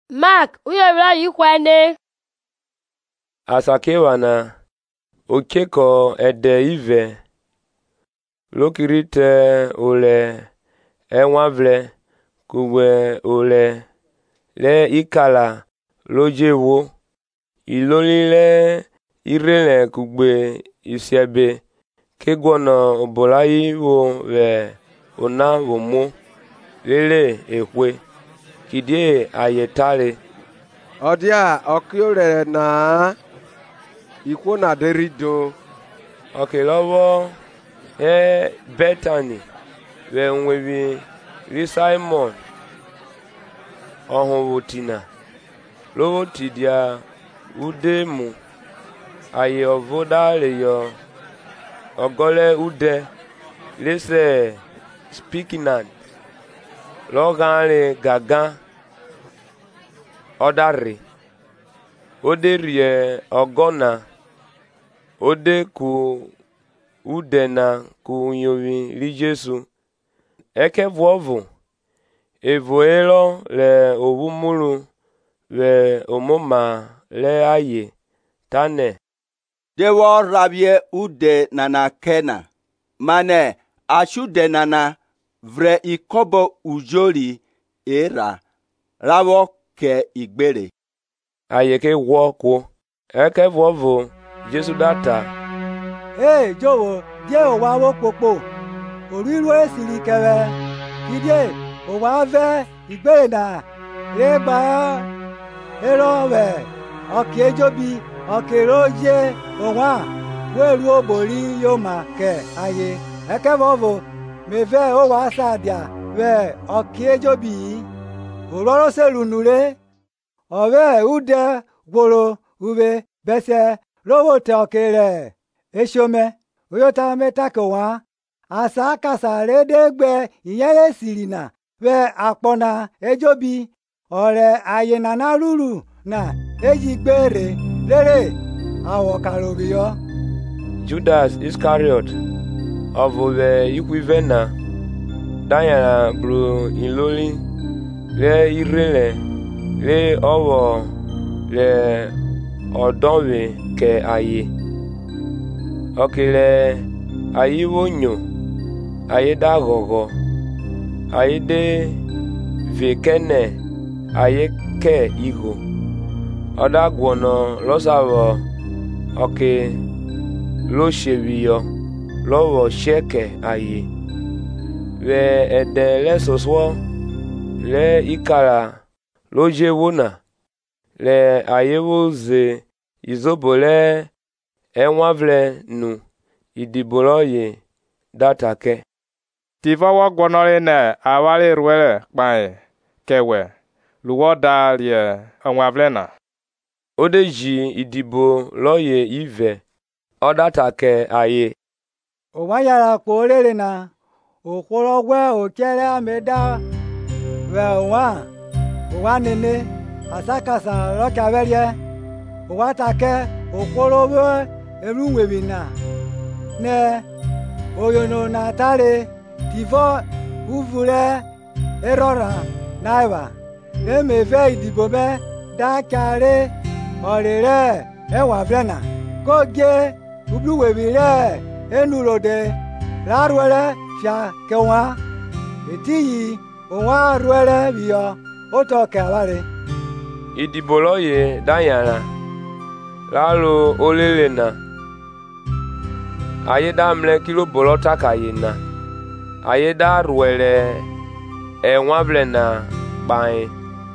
Mark uyewira yikwene asakewana okeko ede ive lokirite ole enwavle kugwe ole le ikala lojewo ilolile irele kugbe isiebe kegwono obolayi wo ve ona womo lele ekwe kidie ayetale odia okiore na ikwo na derido okelowo Bethany ve nwebi ri Simon ohunwotina lowo tidia udemu aye ovodale yo ogole ude lese spikinant logale gaga odari oderie ogona ode ku udena ku nyovi li Jesu ekevuovu evoelo le ovumulu ve omoma le aye tane dewo rabie ude nana kena mane ashude nana vre ikobo ujoli era rawo ke igbere aye ke wo ku ekevuovu Jesu data jowo die o wa wo popo oriru esiri kere kidie o wa ve igbere na regba erowe okejobi okeroje owa weru obori yo ma ke aye ekevovo meve o wa sadia we okejobi ororo selunure ove ude gboro ube bese lowo te okere eshome oyota metako wa asa kasa redegbe iyere sirina we akpona ejobi ore ayena na ruru na ejigbere lere awo karobiyo Judas Iscariot ovove ikwivena danyara bru iloli le irele le owo le odonwe ke aye okele ayiwo nyo aye da gogo aye de vekene aye ke igo odagwono losawo oke lo shebiyo lowo sheke aye ve ede le soswo le ikara loje wona le ayewo ze izobole enwavle nu idiboloye datake tivawa gwanore ne awale ruele kpae kewe luwo dalie enwavle na odeji idibo loye ive odatake aye owayara kporere na okworogwe okere ameda we owa nene asakasa rokaverie owatake okworowe erunwebina ne oyono na tare tivo uvure erora naiva emeve idibo me dakare orere ewavlena koge ubluwebire enurode raruere fia kewa etiyi owa ruere biyo otoke aware idibo loye danyara lalo olele na ayeda mle kilo bolota kayena ayeda ruele enwavle na kpae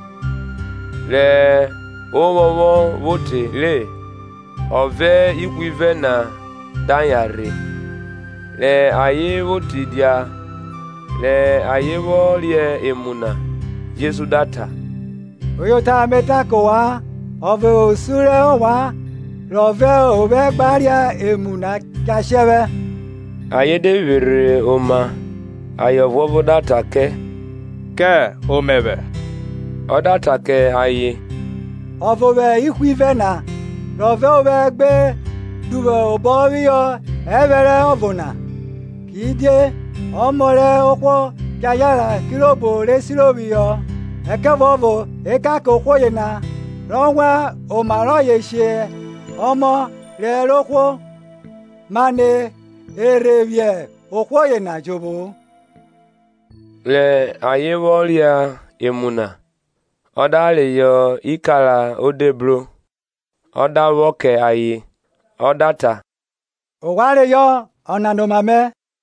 le owowo vote le ove ikwive na danyare le aye vote dia le aye wo lie emuna Jesu data oyota metako wa ove osure wa love obe gbaria emuna kashebe ayede vere oma ayovovo data ke omebe odata ke aye ovove ikwive na love obe gbe duve oborio evere ovuna kidie omore okwo kayara kilobo resirobiyo eke vovo eka ko khoyena ronwa o maro yeshe omo le lokwo mane erevie o khoyena jobo le ayewolia emuna ọdalị yọ ikala odeblo ọdawoke ayi ọdata òwárè yọ ọ̀nàdọ̀màmẹ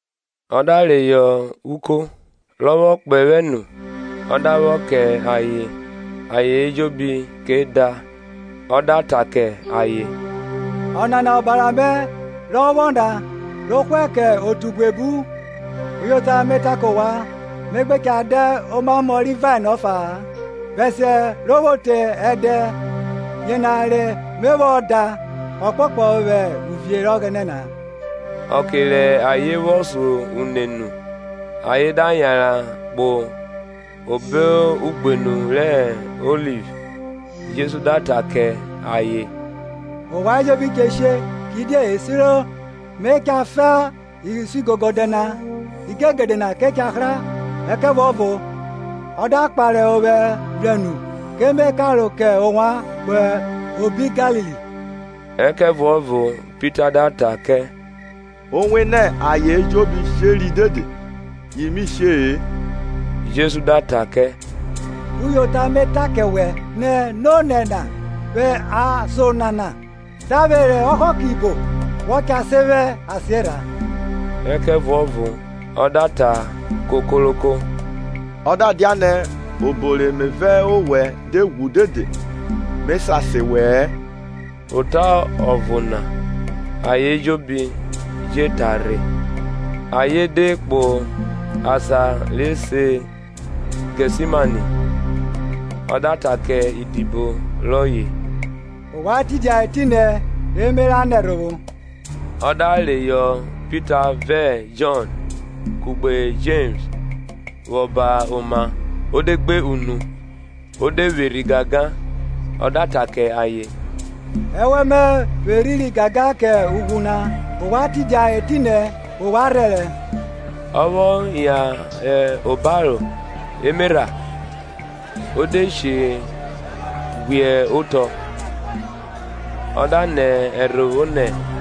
ọdalị yọ uko lọ́wọ́ pẹ̀wẹ́nu ọdawoke ayi ejobi keda ọdatake ayi ọ̀nànà ọ̀bàràmẹ lọ́wọ́ndà lókwẹ́kẹ̀ òtùgbèbú oyota mẹ́takọ̀wá mẹ́gbẹ́kẹ̀ adẹ́ ọmọmọrí vaịn ọfà bẹsẹ lọwọtẹ ẹdẹ yẹnare mẹwọda ọpọpọ rẹ uvie rọgẹnẹna. ọkẹlẹ ayé wọsù unenu ayé danyara kpo obe ugbenu rẹ olive Jésù dàtàkẹ ayé. òwò ayébi kẹsẹ kìdí èsìrò mẹkà fẹ ìrísí gọgọdẹna ìgẹgẹdẹna kẹkẹ àkàrà ẹkẹ wọvọ. ọdọ akparẹ ọbẹ rẹnu kémé kárò kẹ ọwá pẹ òbí Galili. ẹkẹ vọvọ Peter data kẹ. òwe náà àyè jóbi ṣéri dédé yìí ṣe é. Jésù data kẹ. uyota mẹta kẹwẹ nẹ nọnẹna bẹ asonana dábẹrẹ ọkọ kìbò wọkà sẹbẹ àṣẹra. ẹkẹ vọvọ ọdata kokoloko. ọ̀dà díánẹ òbòrè mẹ́fẹ́ òwẹ́ dé wù dédé mẹ́sàsì wẹ́. òtá ọ̀vùnà ayéjóbi jẹ́tàrí ayédèpò àṣà lẹ́sẹ̀ gẹ̀símánì ọ̀dàtàkẹ́ ìdìbò lọ́yè. òwò àtijọ́ ẹtìnẹ èmẹ́rà nẹ̀rọ̀. ọ̀dà lè yọ Peter vẹ́ John kùgbé James wọba ọma odegbe unu odeweri gaga ọdatake aye. ẹwẹ mẹ wẹriri gaga kẹ uguna òwò àtijọ́ ẹtìnẹ òwò arẹrẹ. ọwọ́ ìyá ọbàrò emera odese gbìẹ ụtọ ọdanẹ ẹrọ onẹ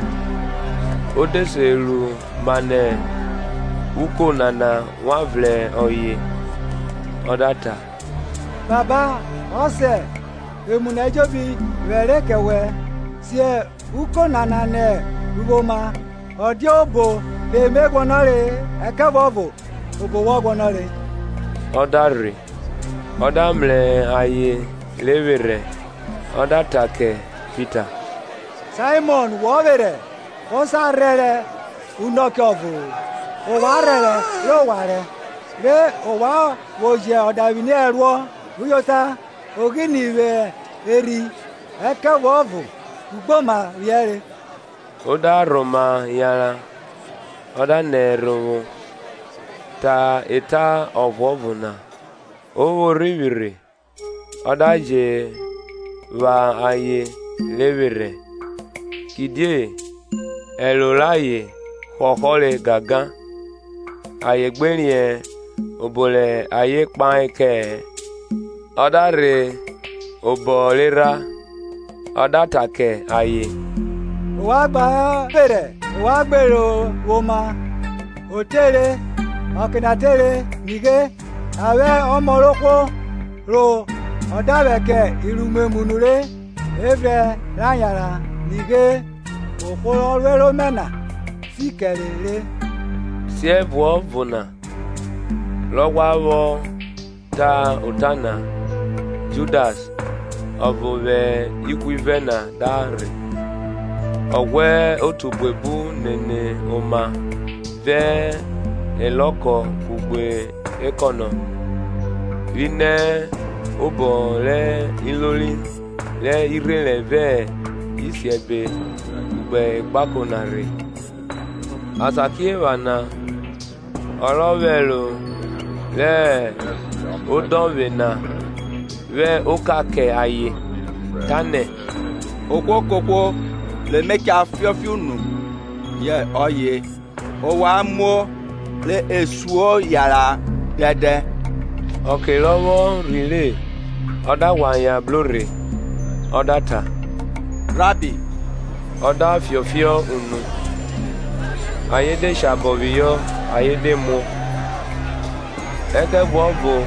odeselu manẹ uko nana wavlẹ ọyẹ ọdata. baba ọsẹ emunajobi wẹrẹ kẹwẹ sie uko nana nẹ uboma ọdí òbò lèmẹ gbọnọrẹ ẹkẹwọbò òbòwọ gbọnọrẹ. ọdarì ọdamlẹ ayé lẹwẹrẹ ọdatakẹ Peter. Simon wọwẹrẹ ọsàrẹrẹ unọkẹọbù. òwò arẹrẹ yóò wà rẹ rẹ òwò wòjẹ ọ̀dàwì ní ẹ̀rọ wíyọta ògìnì rẹ eri ẹkẹwọ̀ọ̀vù ugboma rẹ. ó dá rọma yàrá ọ̀dà nẹ̀rọ ta ìta ọ̀vọ̀ọ̀vù náà owó rìwìrì ọ̀dà jẹ wà ayé léwìrì kìdíè ẹ̀lò láàyè kọ̀ọ̀kọ̀lẹ̀ gàgán. ayé gbẹ̀rìn ẹ̀ òbòlẹ̀ ayé kpan kẹ̀ ọ̀dàrè òbọ̀lera ọ̀dàtàkẹ̀ ayé. òwò àgbà bẹ̀rẹ̀ òwò àgbèrò wòma òtẹ̀rẹ̀ ọ̀kìnàtẹ̀rẹ̀ nìgé àwẹ̀ ọmọlókò ro ọ̀dàbẹ̀kẹ̀ ìrùmẹ̀mùnúrẹ̀ ẹ̀fẹ̀ ráyàrá nìgé òkúrọ̀ rẹ́rọ̀ mẹ́nà síkẹ̀rẹ̀rẹ̀. sievụọ vụna lọgwawọ ta ụtana Judas ọbụwe ikwivena dari ọgwe otugbebu nene ụma ve elọkọ ugbe ekọnọ rine ụbọ le iloli le irele ve isiebe ugbe gbakonari asakievana ọlọ́wẹ̀lò lẹ́ ọdọ́wẹ̀nà wẹ́ ọkàkẹ́ ayé tánẹ̀. okokoko le mẹ́kẹ́ afiọ́fíù nù yẹ ọyẹ ọwọ́ amú lé esuo yàrá dẹ́dẹ́ Okelowo rile oda wanya blore oda ta Rabbi oda fiofio unu ayede shaboviyo ayede mo eke bovo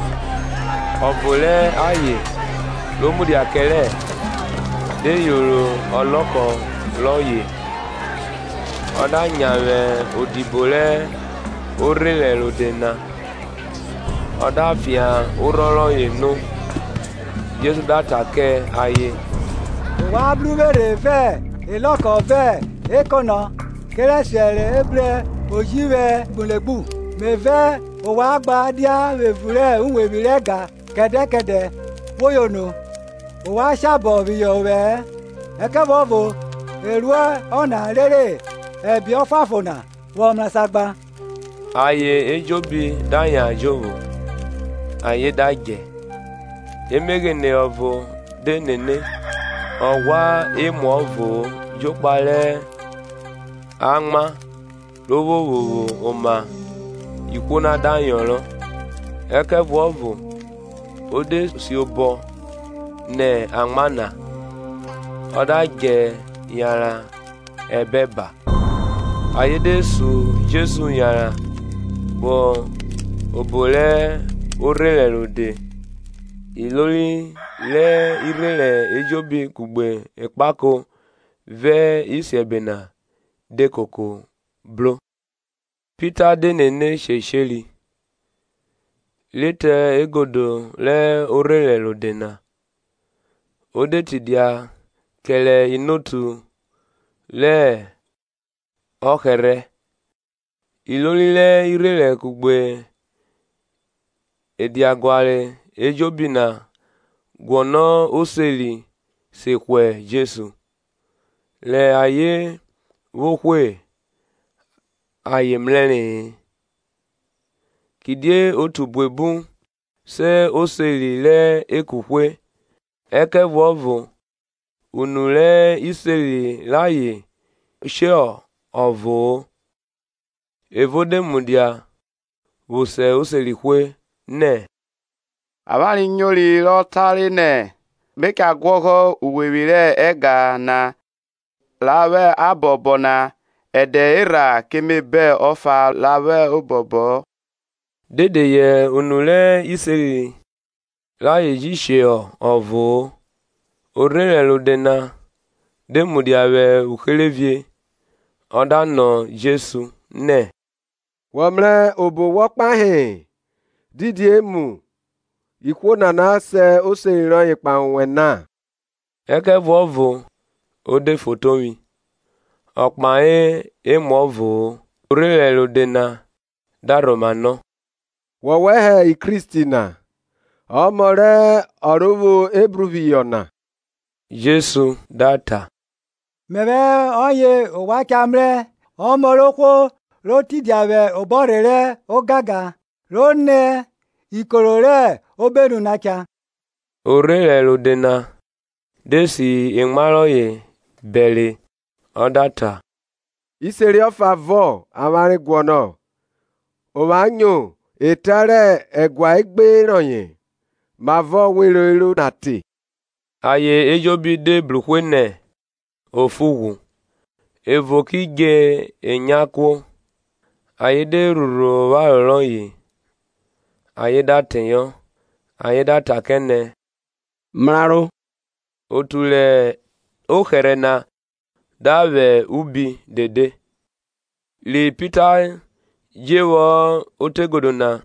obole aye lomudi akele de yoro oloko loye oda nyawe odibole orele lodena oda fia orolo yenu Jesu data ke aye wa blubere ve eloko ve ekono keresere ebre ojiwe bulegbu meve owa gba dia wevure unwebirega kedekede woyono owa shabo biyowe ekebovo erue ona rere ebi ofafona wo mrasagba aye ejobi danya jovo aye daje emegene ovo de nene ọwa ịmụ ọvụ jokpale ama lowowowo ụma ikwu na danyọrọ ekevu ọvụ ode si ụbọ ne amana ọdaje yara ebeba ayedesu Jesu yara bụ obole orelelode ilori le irele ejobi kugbe ekpako ve isiebena de koko blo Peter de nene shesheli lete egodo le orele lodena odetidia kele inotu le okere ilori le irele kugbe ediagwale ejobina gwono oseli sekwe Jesu le aye wokwe aye mleni kidie otu bwebu se oseli le ekukwe ekevovo unu le iseli laye sheo ovo evode mudia wose oseli kwe ne abali nyoli lotari ne meka gwogo uwewire ega na lawe abobona ede ira kemebe ofa lawe obobo dede ye unule iseri la yejisheo ovo orele lodena demudiawe ukelevie odano Jesu ne wamle obo wokpahe didie mu ikwo na se oseriran ipa na eke vovo ode fotomi okpae emovo orele lodena daromano wowehe ikristina omore oruvu ebruviona Jesu data mebe oye owa kamre omoroko rotidiawe oborere ogaga ronne ikorore obenu nacha orele lodena desi ingmaroye bele odata iseri ofa vo amari gwono owanyo etare egwa egbe roye mavo wero nati aye ejobi de brukwene ofugu evokige enyako ayede ruru waroroyi ayeda tenyo ayeda takene mraro otule oherena dave ubi dede li Peter jewo otegodona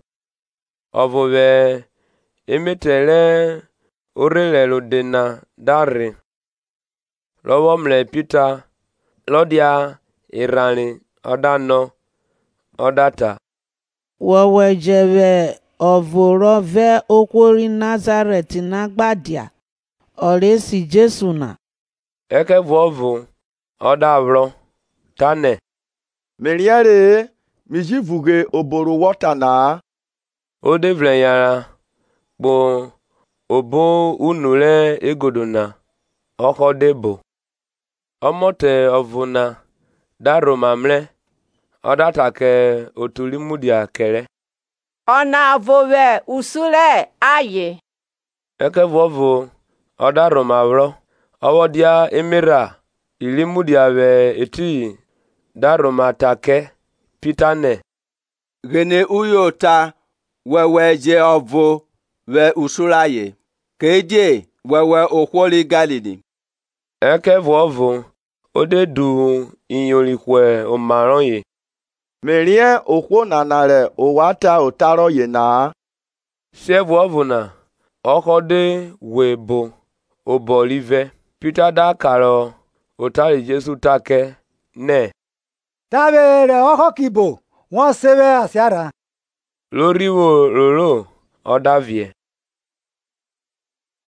ovove emetele orele lodena dari lowo mle Peter lodia irani odano odata wowe jebe ovoro ve okwori Nazaret na gbadia oresi Jesu na eke vovu odavro tane meriere mijivuge oboro wota na odevle yara bo obo unule egodona okodebo omote ovuna daromamle odatake otulimudia kere Ona vove usule aye. Eke vovo oda romavro. Owodia emira. Ilimudia ve eti. Da romatake. Pitane. Gene uyota wewe je ovo ve usulaye. Keje wewe okwoli Galili. Eke vovo ode du inyolikwe omaronye. Merien okwo nanare owata otaro ye na. Sie vovo na. Okode webo obolive. Peter da karo otari Jesu take ne. Tabere oko kibo wọ́n sebe asiara. Loriwo roro odavie.